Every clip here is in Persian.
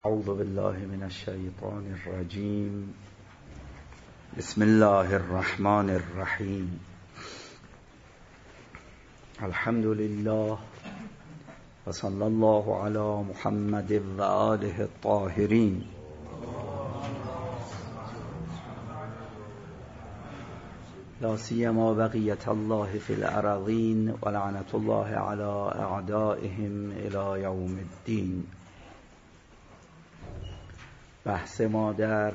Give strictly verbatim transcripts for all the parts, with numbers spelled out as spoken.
اعوذ بالله من الشیطان الرجیم. بسم الله الرحمن الرحیم. الحمد لله و صلی الله علی محمد و آله الطاهرین. لا سیما بقیة الله فی الارضین و لعنة الله علی اعدائهم الی یوم الدین. بحث ما در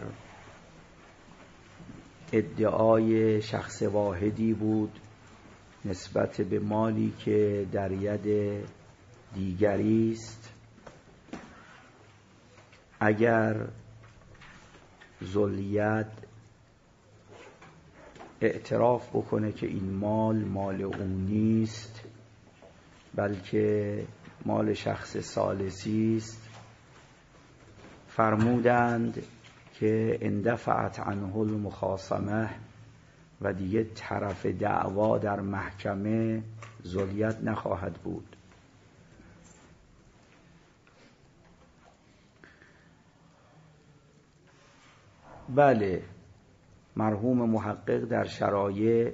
ادعای شخص واحدی بود نسبت به مالی که در ید دیگری است. اگر ذوالید اعتراف بکنه که این مال مال اون نیست بلکه مال شخص ثالثی است، فرمودند که اندفعت عنه المخاصمه و دیگه طرف دعوا در محکمه ذوالید نخواهد بود. بله، مرحوم محقق در شرایع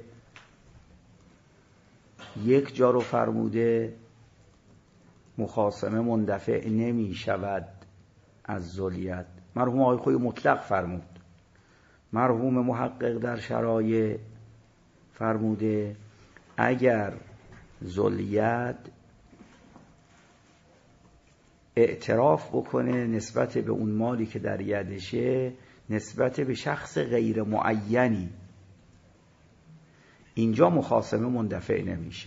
یک جا رو فرموده مخاصمه مندفع نمی شود از ذوالید. مرحوم آقای خوی مطلق فرمود. مرحوم محقق در شرایع فرموده اگر ذوالید اعتراف بکنه نسبت به اون مالی که در یدشه نسبت به شخص غیر معینی، اینجا مخاصمه مندفع نمیشه.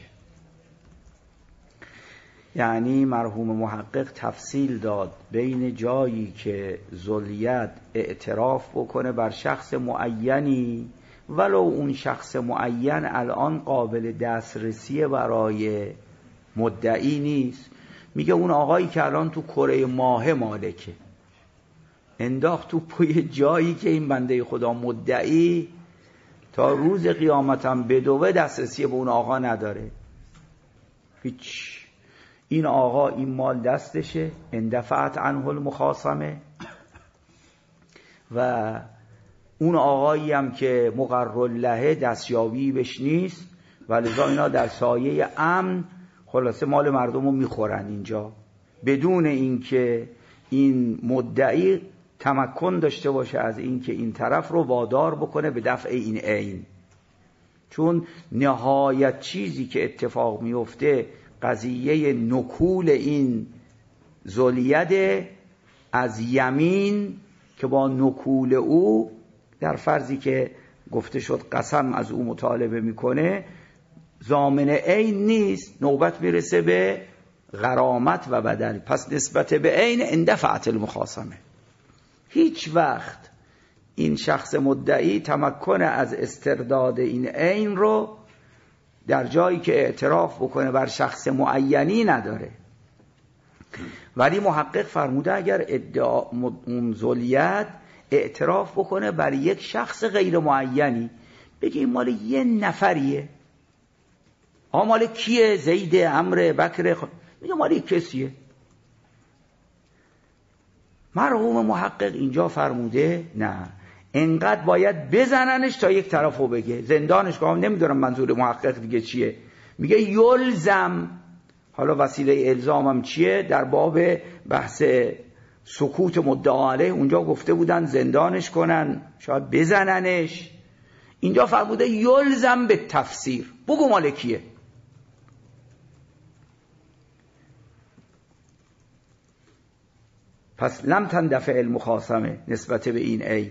یعنی مرحوم محقق تفصیل داد بین جایی که ذوالید اعتراف بکنه بر شخص معینی ولو اون شخص معین الان قابل دسترسی برای مدعی نیست. میگه اون آقایی که الان تو کره ماه مالکه انداخت تو پای جایی که این بنده خدا مدعی تا روز قیامتم بدوه دسترسی به اون آقا نداره. هیچ. این آقا این مال دستشه، اندفعت عنه المخاصمه، و اون آقایی هم که مقرر له دستیابی بهش نیست و لذا اینا در سایه امن خلاصه مال مردم رو میخورن اینجا بدون اینکه این مدعی تمکن داشته باشه از اینکه این طرف رو وادار بکنه به دفع این عین. چون نهایت چیزی که اتفاق میفته قضیه نکول این ذوالید از یمین که با نکول او در فرضی که گفته شد قسم از او مطالبه میکنه ضامن عین نیست، نوبت میرسه به غرامت و بدل. پس نسبت به عین اندفعت المخاصمه. هیچ وقت این شخص مدعی تمکن از استرداد این عین رو در جایی که اعتراف بکنه بر شخص معینی نداره. ولی محقق فرموده اگر ادعا اون ذوالید اعتراف بکنه بر یک شخص غیر معینی، بگه این مال یه نفریه، آ مال کیه؟ زید، عمرو، بکر، خ... میگه مال یک کسیه. مرحوم محقق اینجا فرموده نه، انقدر باید بزننش تا یک طرفو بگه. زندانش که هم نمیدونم منظور محقق دیگه چیه. میگه یلزم. حالا وسیله الزامم چیه؟ در باب بحث سکوت مدعا علیه اونجا گفته بودن زندانش کنن، شاید بزننش. اینجا فرموده یلزم به تفسیر، بگو مال کیه. پس لم تندفع المخاصمه نسبت به این عین،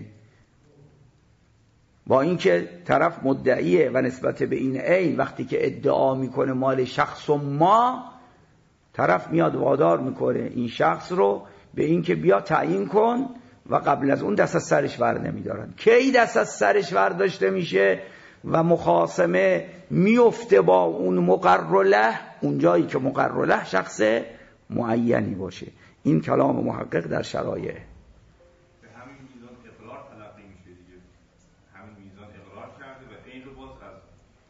با اینکه طرف مدعیه و نسبت به این عین وقتی که ادعا میکنه مال شخص و ما، طرف میاد وادار میکنه این شخص رو به اینکه بیا تعیین کن و قبل از اون دست از سرش ور نمیدارن. کی دست از سرش ورداشته میشه و مخاصمه میفته با اون مقرر له؟ اون جایی که مقرر له شخص معینی باشه. این کلام محقق در شرایع.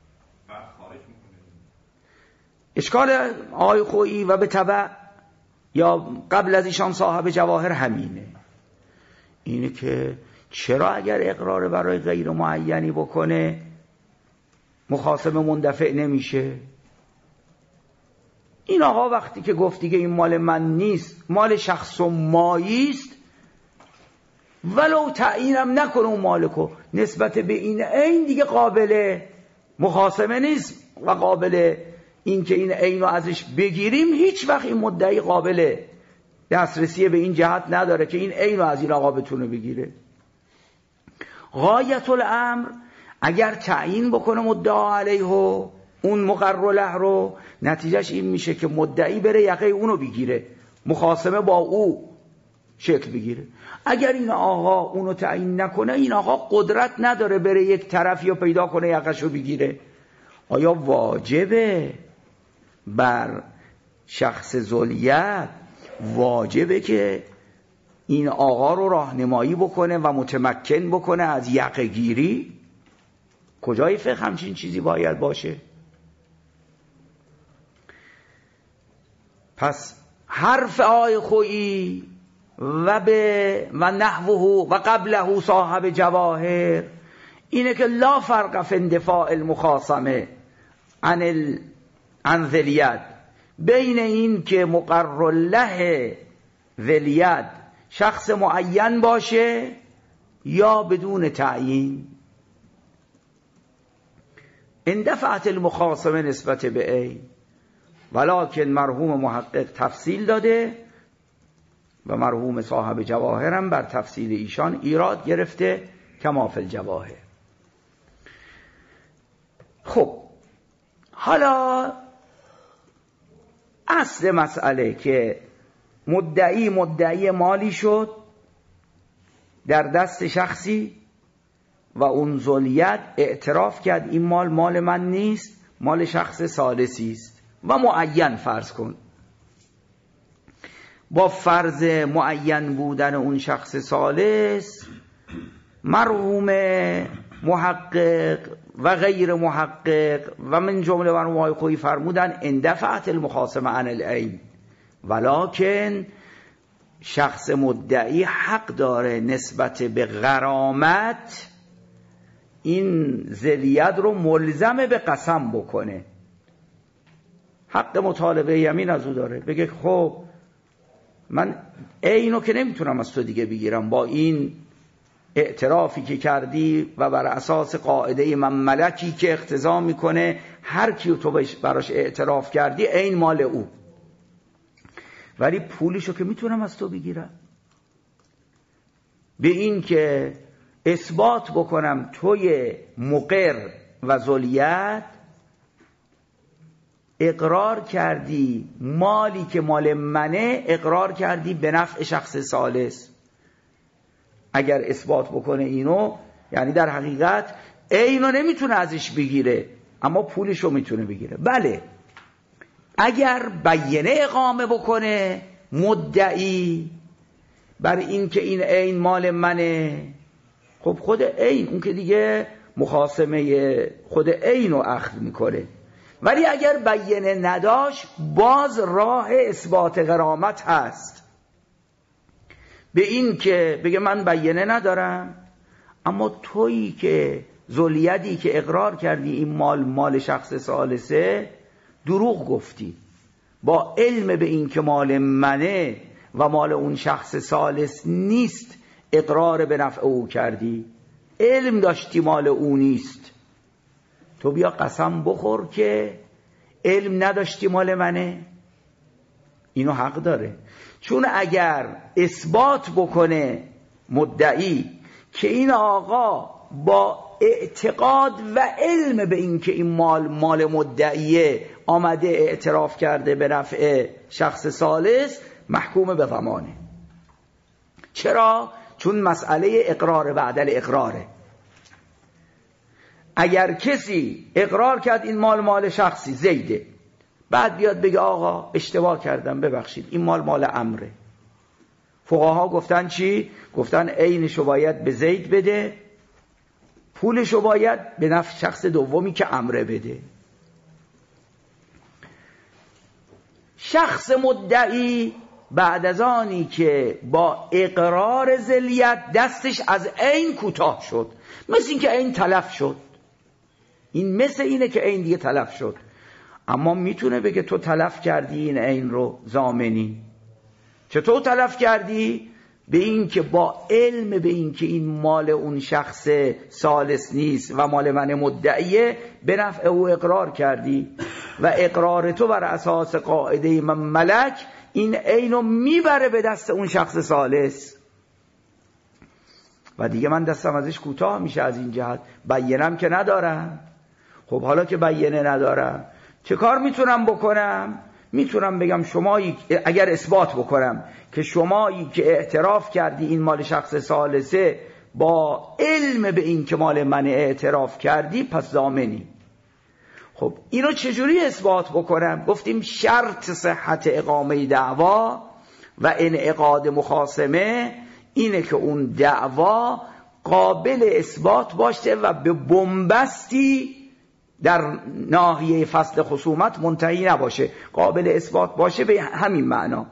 اشکال آقای خویی و به تبع یا قبل از ایشان صاحب جواهر همینه. اینه که چرا اگر اقرار برای غیر معینی بکنه مخاصم مندفع نمیشه؟ این آقا وقتی که گفت دیگه این مال من نیست، مال شخص و ماییست، ولو تعیینم نکنه اون مالکو، نسبت به این عین دیگه قابل مخاصمه نیست و قابل این که این عین رو ازش بگیریم، هیچ وقت این مدعی قابل دسترسی به این جهت نداره که این عین رو از این آقا بتونه بگیره. غایت الامر اگر تعیین بکنه مدعا علیه اون مقرر له رو، نتیجهش این میشه که مدعی بره یقه اونو بگیره، مخاصمه با او شکل بگیره. اگر این آقا اونو تعیین نکنه، این آقا قدرت نداره بره یک طرفی رو پیدا کنه یقهشو بگیره. آیا واجبه بر شخص ذولیت، واجبه که این آقا رو راهنمایی بکنه و متمکن بکنه از یقه گیری؟ کجای فقه همچین چیزی باید باشه؟ پس حرف آی خویی و به و نحوه و قبله صاحب جواهر اینه که لا فرق فی اندفاع المخاصمه عن ال... عن ذلیت، بین این که مقرر له ذلیت شخص معین باشه یا بدون تعیین. اندفعت المخاصمه نسبت به ای، ولکن مرحوم محقق تفصیل داده و مرحوم صاحب جواهرم بر تفصیل ایشان ایراد گرفته کما فی الجواهر. خب حالا اصل مسئله که مدعی مدعی مالی شد در دست شخصی و اون ذولیت اعتراف کرد این مال مال من نیست، مال شخص ثالثی است و معین فرض کن. با فرض معین بودن اون شخص ثالث، مرحوم محقق و غیر محقق و من جمله مرحوم خویی فرمودن اندفعت المخاصمه عن العین، ولکن شخص مدعی حق داره نسبت به غرامت این ذلیت رو ملزم به قسم بکنه، حق مطالبه یمین از او داره، بگه خب من اینو که نمیتونم از تو دیگه بگیرم، با این اعترافی که کردی و بر اساس قاعده من ملکی که اقتضا میکنه هر کیو تو براش اعتراف کردی این مال او، ولی پولشو که میتونم از تو بگیرم. به این که اثبات بکنم توی مقر و ذولیت اقرار کردی مالی که مال منه، اقرار کردی به نفع شخص ثالث. اگر اثبات بکنه اینو، یعنی در حقیقت اینو نمیتونه ازش بگیره اما پولشو میتونه بگیره. بله اگر بیانه اقامه بکنه مدعی بر این که این عین مال منه، خب خود عین اون که دیگه مخاصمه خود عین رو اخذ میکنه. ولی اگر بیانه نداشت باز راه اثبات غرامت هست، به این که بگه من بیانه ندارم اما تویی که ذولیتی که اقرار کردی این مال مال شخص ثالثه دروغ گفتی، با علم به این که مال منه و مال اون شخص ثالث نیست اقرار به نفع او کردی، علم داشتی مال او نیست، تو بیا قسم بخور که علم نداشتی مال منه. اینو حق داره، چون اگر اثبات بکنه مدعی که این آقا با اعتقاد و علم به این که این مال مال مدعیه آمده اعتراف کرده به نفع شخص ثالث، محکوم به ضمانه. چرا؟ چون مسئله اقرار بعد الاقراره. اگر کسی اقرار کرد این مال مال شخصی زیده، بعد بیاد بگه آقا اشتباه کردم ببخشید این مال مال عمره، فقها گفتن چی؟ گفتن عینشو باید به زید بده، پولشو باید به نفع شخص دومی که عمره بده. شخص مدعی بعد از آنی که با اقرار ذلیت دستش از عین کوتاه شد، مثل این که عین تلف شد. این مثل اینه که عین دیگه تلف شد. اما میتونه بگه تو تلف کردی این عین رو ضامنی. چطور تلف کردی؟ به این که با علم به این که این مال اون شخص ثالث نیست و مال من مدعیه، به نفع او اقرار کردی و اقرار تو بر اساس قاعده من ملک این عینو میبره به دست اون شخص ثالث و دیگه من دستم ازش کوتاه میشه. از این جهت بیانم که ندارم. خب حالا که بیانه ندارم چه کار میتونم بکنم؟ میتونم بگم شمایی، اگر اثبات بکنم که شمایی که اعتراف کردی این مال شخص ثالثه با علم به این که مال من اعتراف کردی پس ضامنی. خب اینو چجوری اثبات بکنم؟ گفتیم شرط صحت اقامه دعوا و انعقاد مخاصمه اینه که اون دعوا قابل اثبات باشه و به بنبستی در ناحیه فصل خصومت منتهی نباشه، قابل اثبات باشه. به همین معنا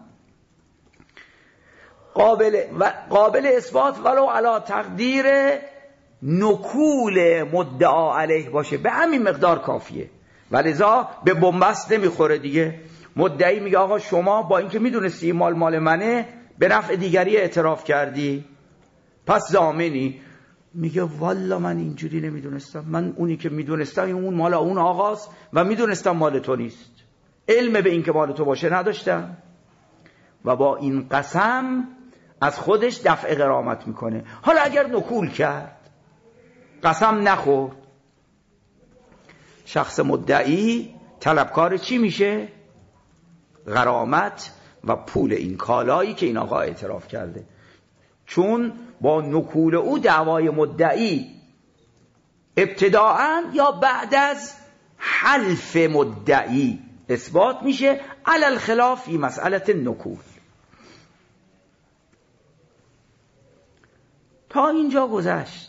قابل و قابل اثبات ولو علی تقدیر نکول مدعا علیه باشه، به همین مقدار کافیه. ولذا به بنبست نمیخوره دیگه. مدعی میگه آقا شما با اینکه میدونستی مال مال منه به نفع دیگری اعتراف کردی پس ضامنی. میگه والا من اینجوری نمیدونستم، من اونی که میدونستم اون مال اون آقاست و میدونستم مال تو نیست، علم به این که مال تو باشه نداشتم. و با این قسم از خودش دفع غرامت میکنه. حالا اگر نکول کرد، قسم نخورد، شخص مدعی طلبکار چی میشه؟ غرامت و پول این کالایی که این آقا اعتراف کرده. چون با نکول او دعوای مدعی ابتداعاً یا بعد از حلف مدعی اثبات میشه، علی الخلاف فی مسئله نکول. تا اینجا گذشت.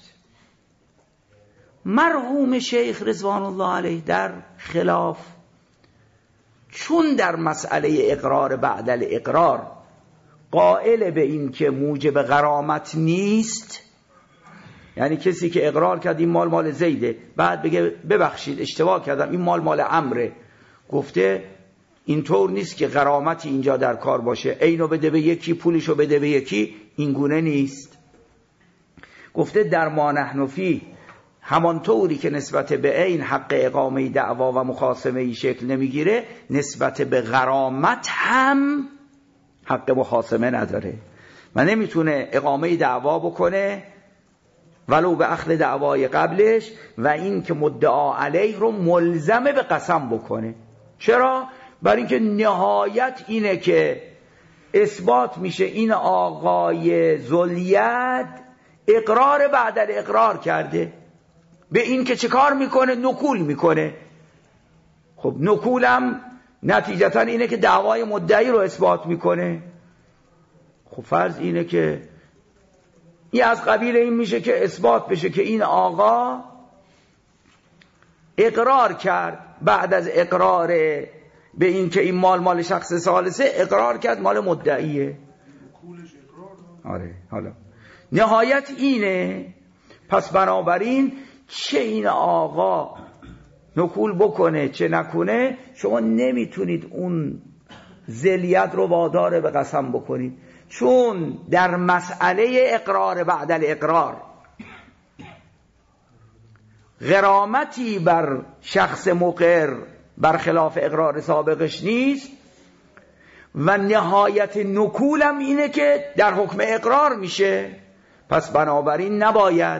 مرحوم شیخ رضوان الله علیه در خلاف، چون در مسئله اقرار بعد الاقرار قائل به این که موجب غرامت نیست، یعنی کسی که اقرار کرد این مال مال زیده، بعد بگه ببخشید اشتباه کردم این مال مال عمره، گفته اینطور نیست که غرامتی اینجا در کار باشه، اینو بده به یکی پولشو بده به یکی، این گونه نیست. گفته در ما نحن فی، همانطوری که نسبت به این حق اقامه دعوا و مخاصمه ای شکل نمیگیره، نسبت به غرامت هم حق مخاصمه نداره و نمیتونه اقامه دعوا بکنه ولو به اخذ دعوای قبلش و این که مدعا علیه رو ملزمه به قسم بکنه. چرا؟ برای اینکه نهایت اینه که اثبات میشه این آقای ذوالید اقرار بعد الاقرار کرده. به این که چه کار میکنه؟ نکول میکنه. خب نکولم نتیجتا اینه که دعوای مدعی رو اثبات میکنه. خب فرض اینه که این از قبیل این میشه که اثبات بشه که این آقا اقرار کرد، بعد از اقرار به این که این مال مال شخص ثالثه اقرار کرد مال مدعیه. آره حالا نهایت اینه. پس بنابراین چه این آقا نکول بکنه چه نکنه، شما نمیتونید اون ذلیت رو وادار به قسم بکنید، چون در مسئله اقرار بعد الاقرار غرامتی بر شخص مقر برخلاف اقرار سابقش نیست و نهایت نکولم اینه که در حکم اقرار میشه. پس بنابراین نباید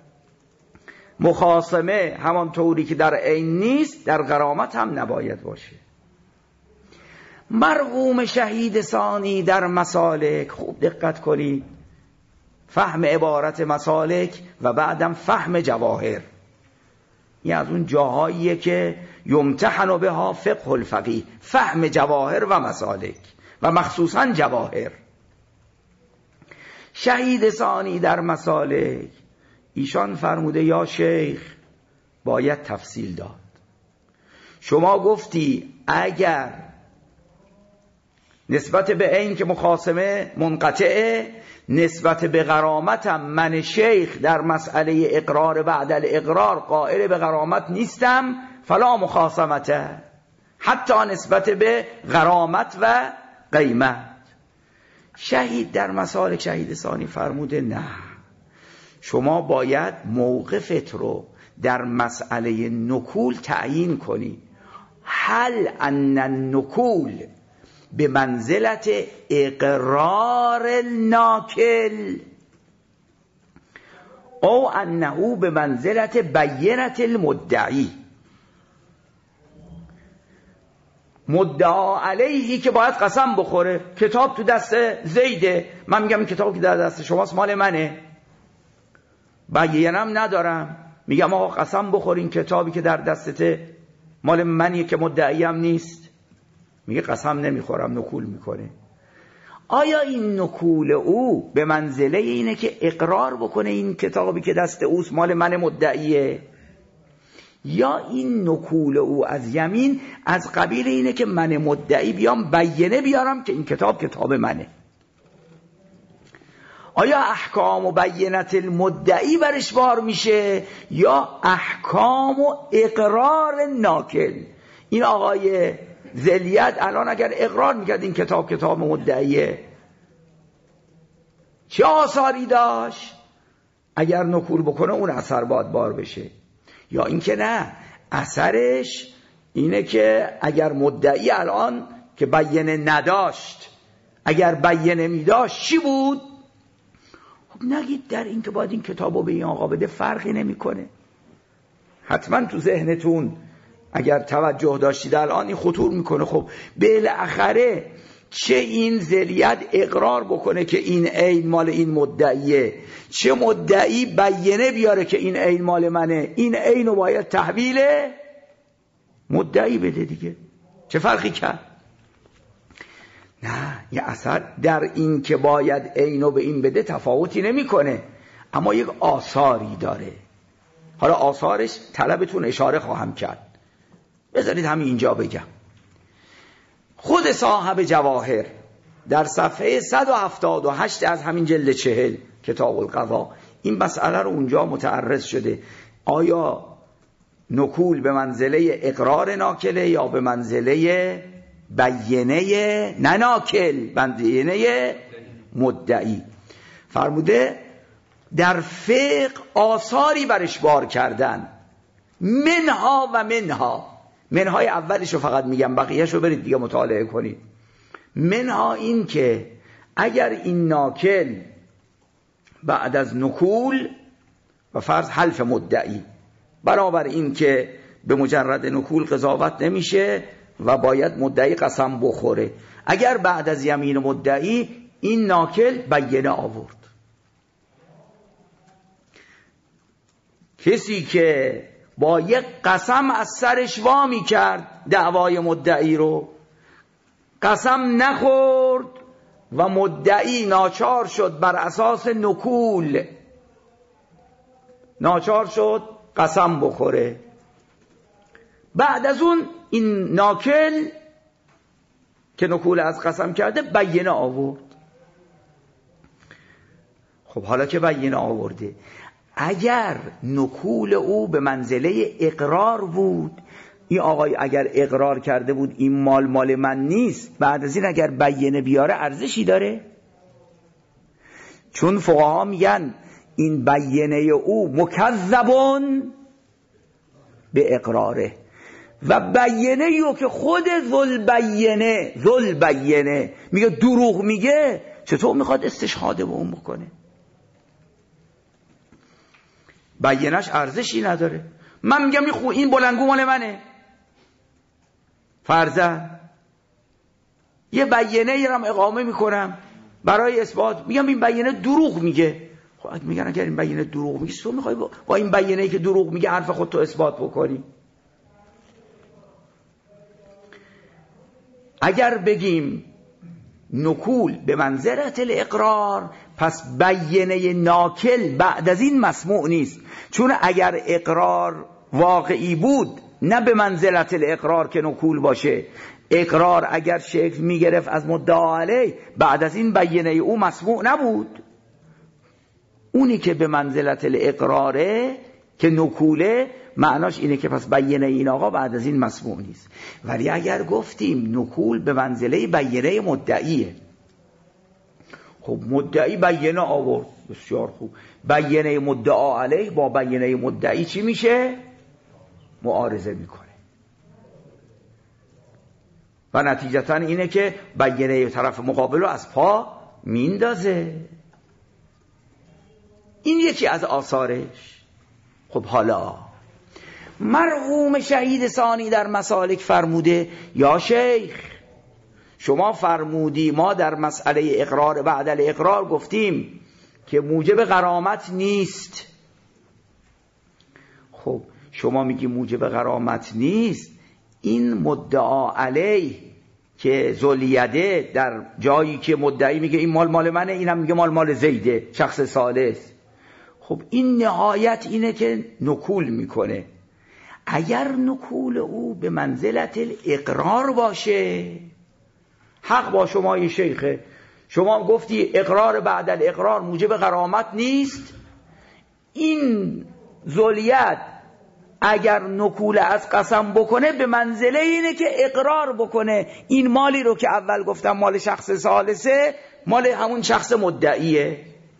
مخاصمه همانطوری که در عین نیست در غرامت هم نباید باشه. مرحوم شهید ثانی در مسالک، خوب دقت کنید، فهم عبارت مسالک و بعدم فهم جواهر، این از اون جاهاییه که یمتحن بها فقه الفقیه، فهم جواهر و مسالک و مخصوصا جواهر. شهید ثانی در مسالک ایشان فرموده یا شیخ باید تفصیل داد. شما گفتی اگر نسبت به این که مخاصمه منقطعه، نسبت به غرامتم من شیخ در مسئله اقرار بعد الاقرار قائل به غرامت نیستم، فلا مخاصمته، حتی نسبت به غرامت و قیمت. شهید در مسالک شهید ثانی فرموده نه، شما باید موقفت رو در مسئله نکول تعیین کنی. هل ان النکول به منزلت اقرار الناکل او انه به منزلت بینت المدعی. مدعا علیهی که باید قسم بخوره، کتاب تو دست زیده، من میگم این کتاب که در دست شماست مال منه، بینم ندارم، میگم آقا قسم بخورین کتابی که در دستته مال منیه که مدعیم نیست، میگه قسم نمیخورم، نکول میکنه. آیا این نکول او به منزله اینه که اقرار بکنه این کتابی که دست اوست مال من مدعیه، یا این نکول او از یمین از قبیل اینه که من مدعی بیام بینه بیارم که این کتاب کتاب منه؟ آیا احکام و بینت المدعی برش بار میشه یا احکام و اقرار ناکل؟ این آقای ذلیت الان اگر اقرار میکرد این کتاب کتاب مدعیه، چه آثاری داشت؟ اگر نکول بکنه اون اثر باید بار بشه. یا اینکه نه، اثرش اینه که اگر مدعی الان که بینه نداشت، اگر بینه میداشت چی بود؟ خب نگید در این که باید این کتابو به این آقا بده فرقی نمیکنه. حتما تو ذهنتون اگر توجه داشتید الان این خطور میکنه، خب بالاخره چه این ذلیت اقرار بکنه که این عین مال این مدعیه، چه مدعی بینه بیاره که این عین مال منه، این عینو باید تحویل مدعی بده دیگه، چه فرقی کرد؟ نه، یه اثر در این که باید عینو به این بده تفاوتی نمیکنه، اما یک آثاری داره. حالا آثارش طلبتون اشاره خواهم کرد، بذارید همین اینجا بگم. خود صاحب جواهر در صفحه صد و هفتاد و هشت از همین جلد چهل کتاب القضا این مسئله رو اونجا متعرض شده، آیا نکول به منزله اقرار ناکله یا به منزله بینه نه ناکل، بینه مدعی. فرموده در فقه آثاری برش بار کردن، منها و منها، منهای اولش رو فقط میگم، بقیهش رو برید دیگه مطالعه کنید. منها این که اگر این ناکل بعد از نکول و فرض حلف مدعی، برابر این که به مجرد نکول قضاوت نمیشه و باید مدعی قسم بخوره، اگر بعد از یمین مدعی این ناکل بینه آورد، کسی که با یک قسم از سرش وامی کرد دعوای مدعی رو، قسم نخورد و مدعی ناچار شد بر اساس نکول، ناچار شد قسم بخوره، بعد از اون این ناکل که نکول از قسم کرده بینه آورد. خب حالا که بینه آورده، اگر نکول او به منزله اقرار بود، این آقای اگر اقرار کرده بود این مال مال من نیست، بعد از این اگر بینه بیاره ارزشی داره؟ چون فقها میگن این بینه او مکذبون به اقراره، و بینه او که خود ذل بینه ذل بینه میگه دروغ میگه، چطور میخواد استشهاده به اون بکنه؟ بینش ارزشی نداره. من میگم این, این بلنگو مال منه، فرضاً یه بینه یه رم اقامه میکنم برای اثبات، میگم این بینه دروغ میگه. خب میگن اگر این بینه دروغ میگه، تو میخوای با, با این بینه‌ای که دروغ میگه حرف خودتو اثبات بکنی؟ اگر بگیم نکول به منزلت الاقرار، پس بینه ناکل بعد از این مسموع نیست، چون اگر اقرار واقعی بود نه به منزلت الاقرار که نکول باشه، اقرار اگر شکل میگرفت از مدعا علیه، بعد از این بینه او مسموع نبود. اونی که به منزلت الاقراره که نکوله، معناش اینه که پس بینه این آقا بعد از این مسموع نیست. ولی اگر گفتیم نکول به منزله بینه مدعیه، خب مدعی بینه آورد، بسیار خوب، بینه مدعا علیه با بینه مدعی چی میشه؟ معارضه میکنه و نتیجتا اینه که بینه طرف مقابل رو از پا میندازه. این یکی از آثارش. خب حالا مرحوم شهید ثانی در مسالک فرموده یا شیخ شما فرمودی ما در مسئله اقرار بعد الاقرار گفتیم که موجب غرامت نیست. خب شما میگی موجب غرامت نیست، این مدعا علیه که ذوالیده در جایی که مدعی میگه این مال مال منه، اینم میگه مال مال زیده، شخص ثالث، خب این نهایت اینه که نکول میکنه. اگر نکول او به منزلت الاقرار باشه، حق با شما ای شیخه، شما گفتی اقرار بعد الاقرار موجب غرامت نیست، این ذولیت اگر نکول از قسم بکنه به منزله اینه که اقرار بکنه این مالی رو که اول گفتم مال شخص ثالثه مال همون شخص مدعیه.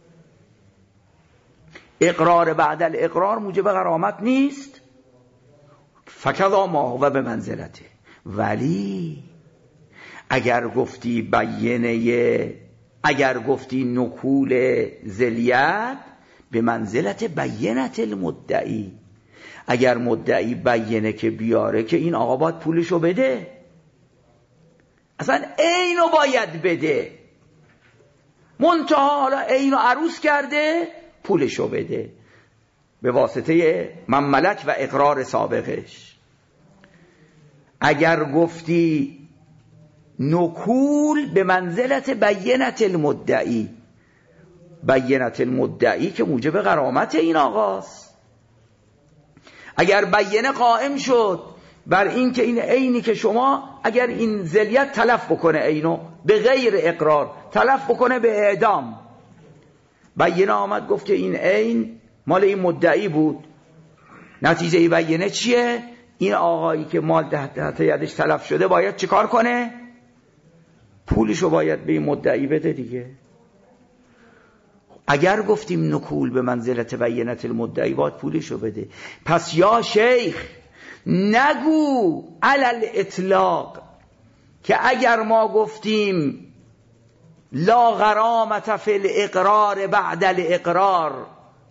اقرار بعد الاقرار موجب غرامت نیست، فکذا ما هو به منزلته. ولی اگر گفتی بینه، اگر گفتی نکول ذلیت به منزلت بینت المدعی، اگر مدعی بینه که بیاره که این آقا باید پولشو بده، اصلا اینو باید بده، منتها حالا اینو عروس کرده پولشو بده به واسطه مملک و اقرار سابقش. اگر گفتی نکول به منزلت بینت المدعی، بینت المدعی که موجب غرامت این آقاست، اگر بینه قائم شد بر این که این عینی که شما اگر این ذلیت تلف بکنه اینو به غیر اقرار تلف بکنه به اعدام، بینه آمد گفت که این عین مال این مدعی بود، نتیجه ای بینه چیه؟ این آقایی که مال تحت یدش تلف شده باید چیکار کنه؟ پولشو باید به این مدعی بده دیگه. اگر گفتیم نکول به منزلت بینت المدعی باید پولشو بده. پس یا شیخ نگو علل اطلاق که اگر ما گفتیم لا غرامت فی الاقرار بعد الاقرار،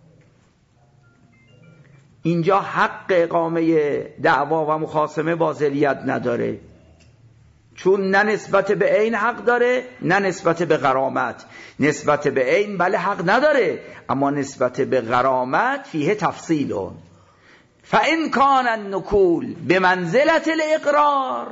اینجا حق اقامه دعوا و مخاصمه با ذلیت نداره، چون نه نسبت به عین حق داره نه نسبت به غرامت. نسبت به عین بله حق نداره، اما نسبت به غرامت فیه تفصیل. فان کان النکول به منزلت الاقرار،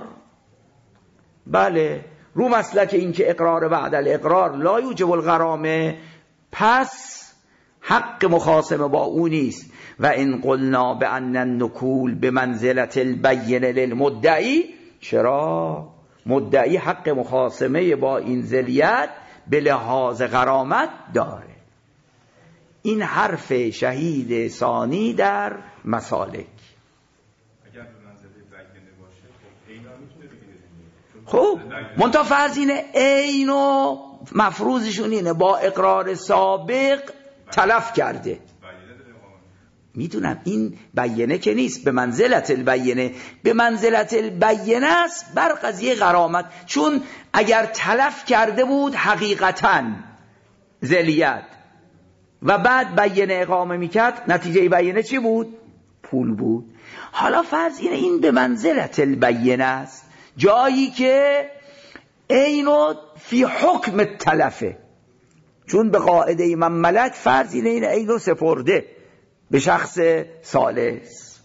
بله رو مسلک این که اقرار بعد الاقرار لا یوجب الغرامه، پس حق مخاصمه با او نیست. و ان قلنا بان النکول به منزلت البینه للمدعی، چرا؟ مدعی حق مخاصمه با این ذلیت به لحاظ غرامت داره. این حرف شهید ثانی در مسالک. اگر به منزله بینه باشه خب عین هم میتونه بگیره. خب منتها فرض اینه عین و مفروضشون اینه با اقرار سابق تلف کرده. میدونم این بینه که نیست، به منزلت البینه، به منزلت البینه است بر قضیه غرامت، چون اگر تلف کرده بود حقیقتاً ذلیت و بعد بینه اقامه میکرد، نتیجه بینه چی بود؟ پول بود. حالا فرض اینه این به منزلت البینه است، جایی که اینو فی حکم تلفه، چون به قاعده من ملک فرض اینه این اینو سپرده به شخص ثالث.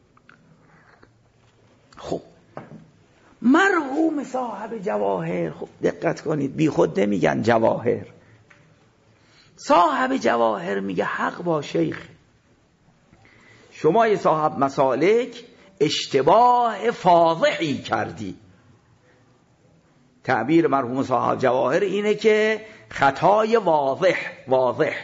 خب مرحوم صاحب جواهر، خب دقت کنید بی خود نمیگن جواهر، صاحب جواهر میگه حق با شیخ، شما یه صاحب مسالک اشتباه فاضحی کردی. تعبیر مرحوم صاحب جواهر اینه که خطای واضح واضح.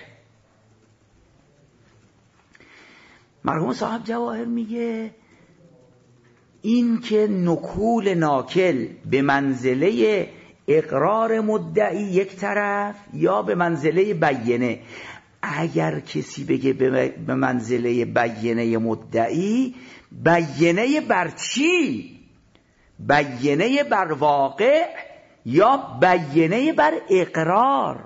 مرحوم صاحب جواهر میگه این که نکول ناکل به منزله اقرار مدعی یک طرف یا به منزله بیینه، اگر کسی بگه به منزله بیینه مدعی، بیینه بر چی؟ بیینه بر واقع یا بیینه بر اقرار؟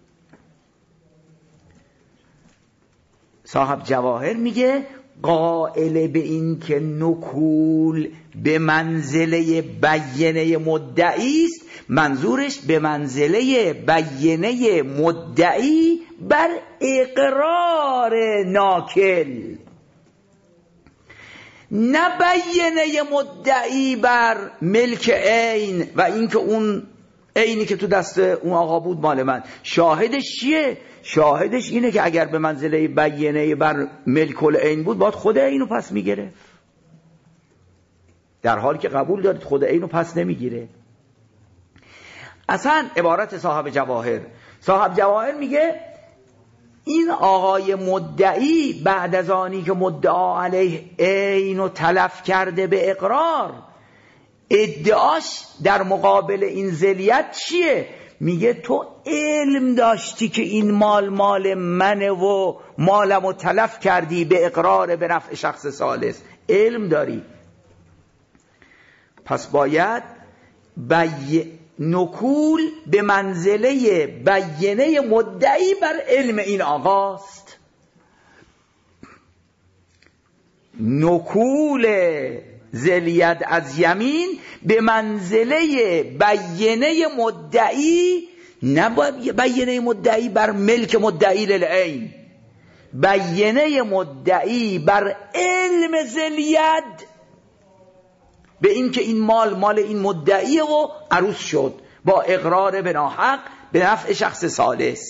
صاحب جواهر میگه قائل به این که نکول به منزله بیینه مدعی است، منظورش به منزله بیینه مدعی بر اقرار ناکل، نه بیینه مدعی بر ملک عین و اینکه اون عینی که تو دست اون آقا بود مال من. شاهدش چیه؟ شاهدش اینه که اگر به منزله بیینه بر ملک العین بود باید خود عینو پس میگرفت، در حالی که قبول دارید خود عینو پس نمیگیره. اصلا عبارت صاحب جواهر صاحب جواهر میگه این آقای مدعی بعد از آنی که مدعا علیه عینو تلف کرده به اقرار، ادعاش در مقابل این ذلیت چیه؟ میگه تو علم داشتی که این مال مال منه و مالمو تلف کردی به اقرار به نفع شخص ثالث، علم داری، پس باید بی... نکول به منزله بیینه مدعی بر علم این آقاست. نکول ذلیت از یمین به منزله بیینه مدعی، نه بیینه مدعی بر ملک مدعی للعین، بیینه مدعی بر علم ذلیت به این که این مال مال این مدعیه و عروض شد با اقرار به ناحق به نفع شخص ثالث.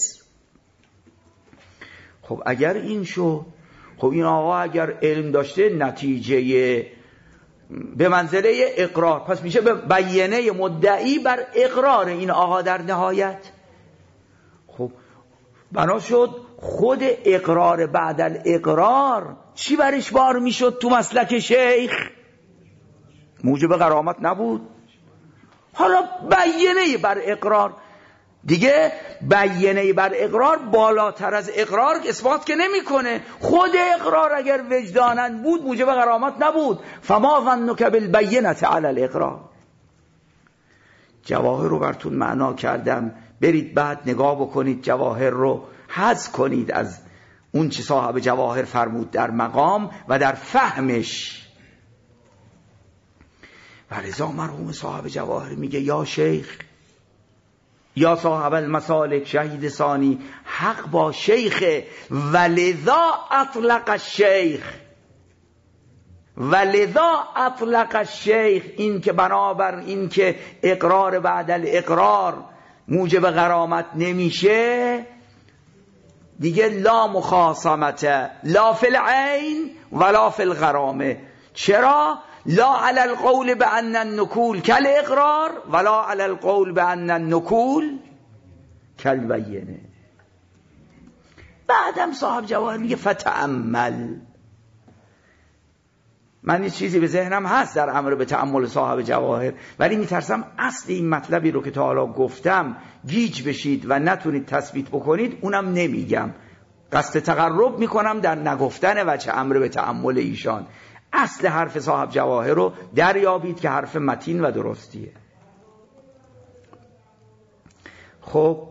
خب اگر این شد، خب این آقا اگر علم داشته نتیجه به منزله اقرار، پس میشه به بیینه مدعی بر اقرار این آقا در نهایت. خب بنا شد خود اقرار بعد الاقرار چی برش بار میشد تو مسلک شیخ؟ موجب غرامت نبود. حالا بیینه بر اقرار دیگه، بیینه بر اقرار بالاتر از اقرار اثبات که نمیکنه. خود اقرار اگر وجدانن بود موجب غرامت نبود. فما ظنک بالبینه علی الاقرار. جواهر رو براتون معنا کردم، برید بعد نگاه بکنید جواهر رو، حذف کنید از اون چی صاحب جواهر فرمود در مقام و در فهمش. ولذا مرحوم صاحب جواهر میگه یا شیخ یا صاحب المسالک شهید ثانی، حق با شیخ، ولذا اطلق الشیخ، ولذا اطلق الشیخ، این که بنابر این که اقرار بعد الاقرار موجب غرامت نمیشه دیگه، لا مخاصمت لا فی العین ولا فی الغرامه. چرا؟ لا علی القول بأن النکول کالاقرار ولا علی القول بأن النکول کالبینه. بعدم صاحب جواهر میگه فتأمل. من این چیزی به ذهنم هست در امر به تأمل صاحب جواهر، ولی میترسم اصل این مطلبی رو که تا حالا گفتم گیج بشید و نتونید تثبیت بکنید، اونم نمیگم، قصد تقرب میکنم در نگفتن وجه امر به تأمل ایشان. اصل حرف صاحب جواهر رو دریابید که حرف متین و درستیه. خب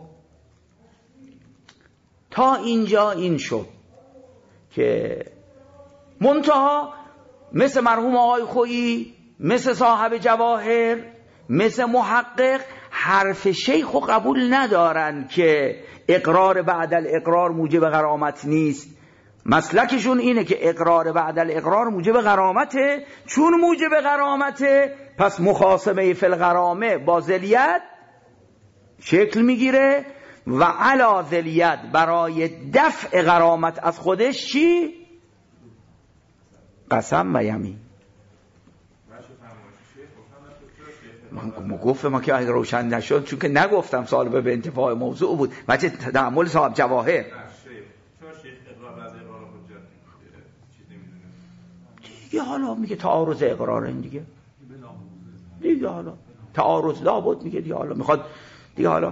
تا اینجا این شد که منتها مثل مرحوم آقای خویی، مثل صاحب جواهر، مثل محقق، حرف شیخ رو قبول ندارن که اقرار بعد الاقرار موجب غرامت نیست. مسلکشون اینه که اقرار بعد الاقرار موجب غرامته. چون موجب غرامته پس مخاصمه فی الغرامه با ذلیت شکل میگیره و علا ذلیت برای دفع غرامت از خودش چی؟ قسم و یمین. ما گفت ما که اگر روشن نشد، چون که نگفتم سوال به انتفاع موضوع بود وجه تعامل صاحب جواهر. دیگه حالا میگه تعارض اقرار این دیگه دیگه حالا تعارض لابد میگه دیگه حالا میخواد دیگه حالا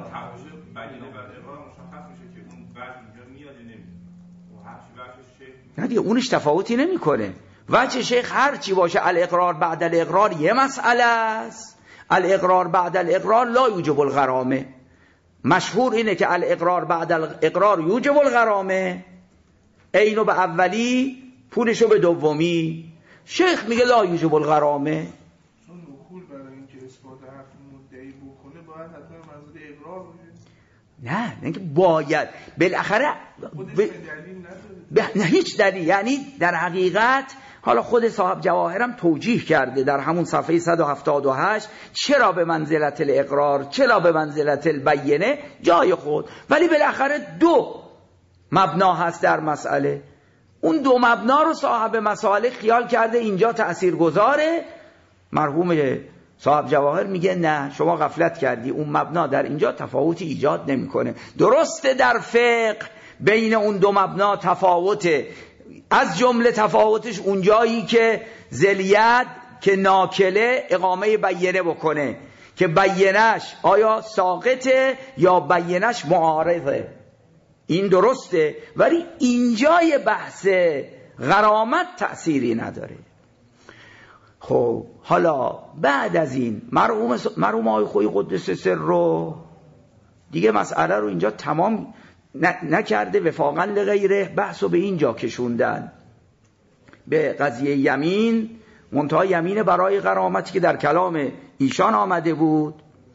نه دیگه اونش تفاوتی نمیکنه. وجه شیخ هر چی باشه الاقرار بعد الاقرار یه مسئله است. الاقرار بعد الاقرار لا یوجب الغرامه. مشهور اینه که الاقرار بعد الاقرار یوجب الغرامه، اینو به اولی پولشو به دومی. شیخ میگه لا یوجب الغرامه. چون نقول برای اینکه اثبات حرف مدعی بکنه باید حتما منظور اقرار باشه. نه نه اینکه باید بالاخره ب... ب... نه هیچ دلیل. یعنی در حقیقت حالا خود صاحب جواهرم توجیه کرده در همون صفحه صد و هفتاد و هشت چرا به منزلت الاقرار چرا به منزلت البینه جای خود، ولی بالاخره دو مبنا هست در مسئله. اون دو مبنا رو صاحب مسائل خیال کرده اینجا تأثیر گذاره. مرحوم صاحب جواهر میگه نه شما غفلت کردی، اون مبنا در اینجا تفاوتی ایجاد نمیکنه. درسته در فقه بین اون دو مبنا تفاوته، از جمله تفاوتش اونجایی که ذلیت که ناکله اقامه بینه بکنه که بینش آیا ساقطه یا بینش معارضه. این درسته، ولی اینجای بحث غرامت تأثیری نداره. خب حالا بعد از این مرحوم مرحوم آقای خویی قدس سر رو دیگه مسئله رو اینجا تمام نکرده، وفاقا لغیره بحث رو به اینجا کشوندن به قضیه یمین، منتها یمین برای غرامتی که در کلام ایشان آمده بود.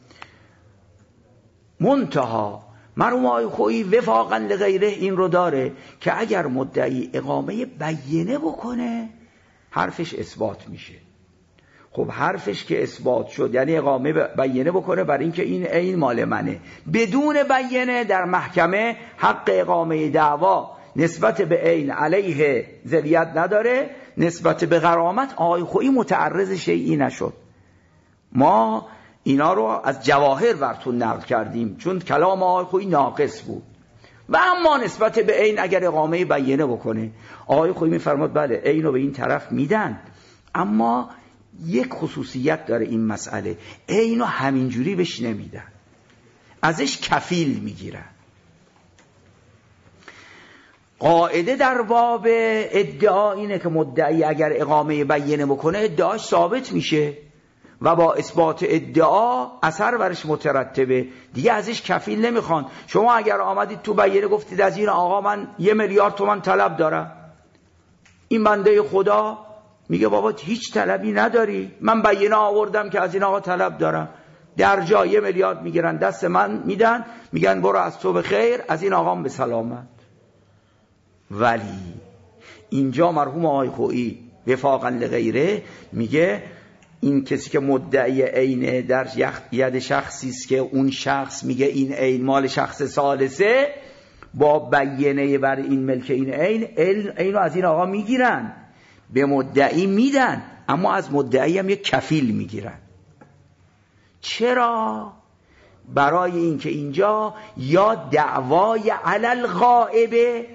منتها مرحوم آقای خویی وفاقا لغیره این رو داره که اگر مدعی اقامه بینه بکنه حرفش اثبات میشه. خب حرفش که اثبات شد یعنی اقامه بینه بکنه بر اینکه این عین مال منه، بدون بینه در محکمه حق اقامه دعوا نسبت به عین علیه ذلیت نداره، نسبت به غرامت آقای خویی متعرض شیئی نشد. ما اینا رو از جواهر براتون نقل کردیم چون کلام آقای خویی ناقص بود. و اما نسبت به عین اگر اقامه بینه بکنه آقای خویی میفرماد بله عین رو به این طرف میدن، اما یک خصوصیت داره این مسئله، اینو همینجوری بهش نمیدن، ازش کفیل میگیرن. قاعده در باب ادعا اینه که مدعی اگر اقامه بینه بکنه ادعاش ثابت میشه و با اثبات ادعا اثر برش مترتبه، دیگه ازش کفیل نمیخوان. شما اگر آمدید تو بینه گفتید از این آقا من یه میلیارد تومان طلب دارم، این بنده خدا میگه بابا هیچ طلبی نداری، من بینه آوردم که از این آقا طلب دارم، در جا یه میلیارد میگیرن دست من میدن، میگن برو از تو به خیر، از این آقام به سلامت. ولی اینجا مرحوم آقای خویی وفاقا لغیره میگه این کسی که مدعی عینه در ید شخصی است که اون شخص میگه این عین مال شخص ثالثه، با بینه بر این ملک این عین اینو از این آقا میگیرن به مدعی میدن، اما از مدعی هم یک کفیل میگیرن. چرا؟ برای اینکه اینجا یا دعوای علی الغائبه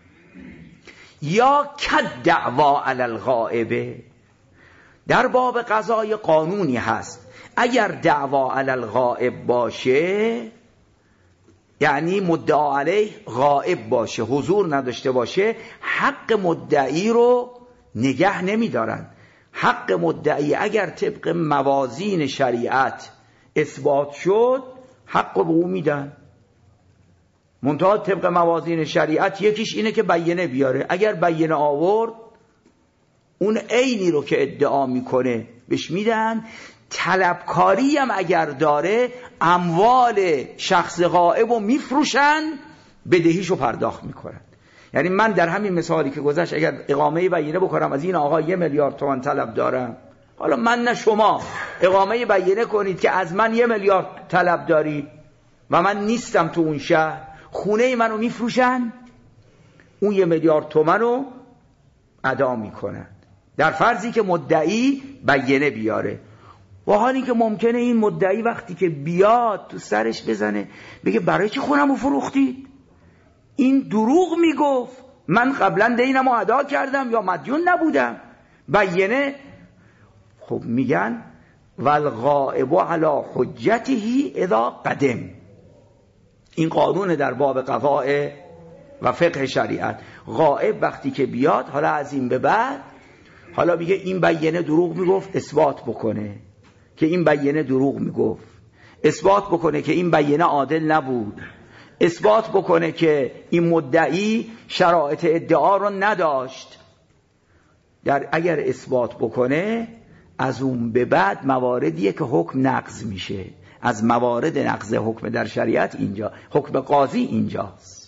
یا کد دعوا علی الغائبه. در باب قضای قانونی هست، اگر دعوا علی الغائب باشه یعنی مدعا علیه غائب باشه، حضور نداشته باشه، حق مدعی رو نگه نمی دارن. حق مدعی اگر طبق موازین شریعت اثبات شد حق رو به او میدن. منتها طبق موازین شریعت یکیش اینه که بینه بیاره، اگر بینه آورد اون عینی رو که ادعا میکنه بهش میدن. طلبکاری هم اگر داره اموال شخص غائب رو میفروشن، بدهیشو پرداخت میکنن. یعنی من در همین مثالی که گذشت اگر اقامه بینه بکنم از این آقا یه میلیارد تومان طلب دارم، حالا من نه شما اقامه بینه کنید که از من یه میلیارد طلب داری و من نیستم تو اون شهر، خونه منو میفروشن، اون یه میلیارد تومان رو ادا میکنن در فرضی که مدعی بینه بیاره. با حالی که ممکنه این مدعی وقتی که بیاد تو سرش بزنه بگه برای چی خونمو فروختید؟ این دروغ میگفت، من قبلا دینمو ادا کردم یا مدیون نبودم. بیانه. خب میگن والغائب علی حجته اذا قدم. این قانون در باب قضاء و فقه شریعت. غائب وقتی که بیاد، حالا از این به بعد، حالا میگه این بیانه دروغ میگفت، اثبات بکنه که این بیانه دروغ میگفت، اثبات بکنه که این بیانه عادل نبود، اثبات بکنه که این مدعی شرایط ادعا رو نداشت. در اگر اثبات بکنه، از اون به بعد مواردیه که حکم نقض میشه. از موارد نقض حکم در شریعت اینجا، حکم قاضی اینجاست.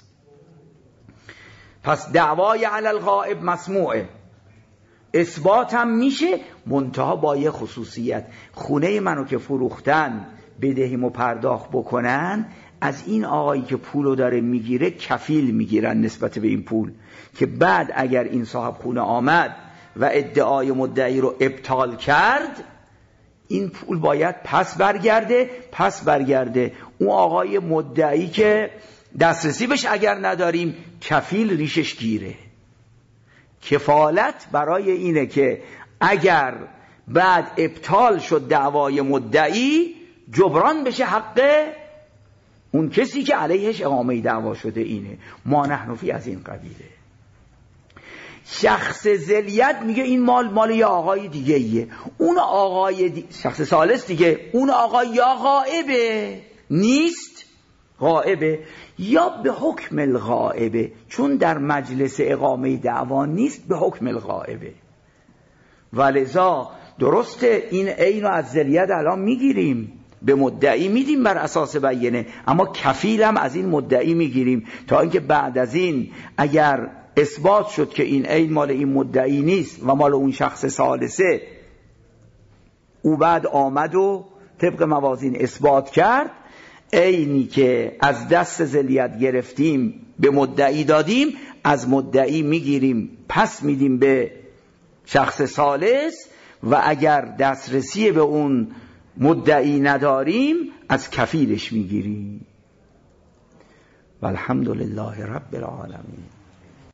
پس دعوای علی الغائب مسموعه، اثبات هم میشه، منتها با یه خصوصیت. خونه منو که فروختن بدهیمو پرداخت بکنن، از این آقایی که پولو داره میگیره کفیل میگیرن نسبت به این پول، که بعد اگر این صاحب خونه آمد و ادعای مدعی رو ابطال کرد، این پول باید پس برگرده. پس برگرده اون آقای مدعی که دسترسی بهش اگر نداریم، کفیل ریشش گیره. کفالت برای اینه که اگر بعد ابطال شد دعوای مدعی، جبران بشه حق اون کسی که علیهش اقامه دعوا شده. اینه ما نحن فی از این قبیله. شخص ذلیت میگه این مال مال یه آقای دیگه ایه، اون آقای دی... شخص ثالث دیگه، اون آقای یا غائبه نیست، غائبه یا به حکم الغائبه، چون در مجلس اقامه دعوا نیست، به حکم الغائبه. ولذا درسته این عینو از ذلیت الان میگیریم، به مدعی میدیم بر اساس بیانه، اما کفیلم از این مدعی میگیریم تا اینکه بعد از این اگر اثبات شد که این عین مال این مدعی نیست و مال اون شخص ثالثه، او بعد آمد و طبق موازین اثبات کرد، عینی که از دست ذلیت گرفتیم به مدعی دادیم، از مدعی میگیریم پس میدیم به شخص ثالث، و اگر دسترسی به اون مدعی نداریم از کفیلش میگیریم. والحمدلله رب العالمین.